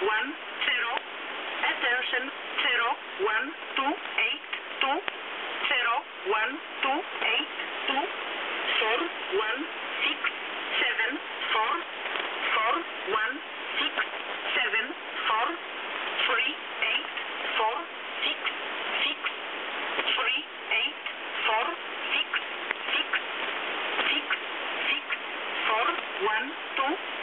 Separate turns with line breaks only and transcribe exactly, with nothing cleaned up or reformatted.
one zero. Attention, zero one two eight two zero one two eight two four one six seven four four one six seven four three eight four six six three eight four six six six six four one two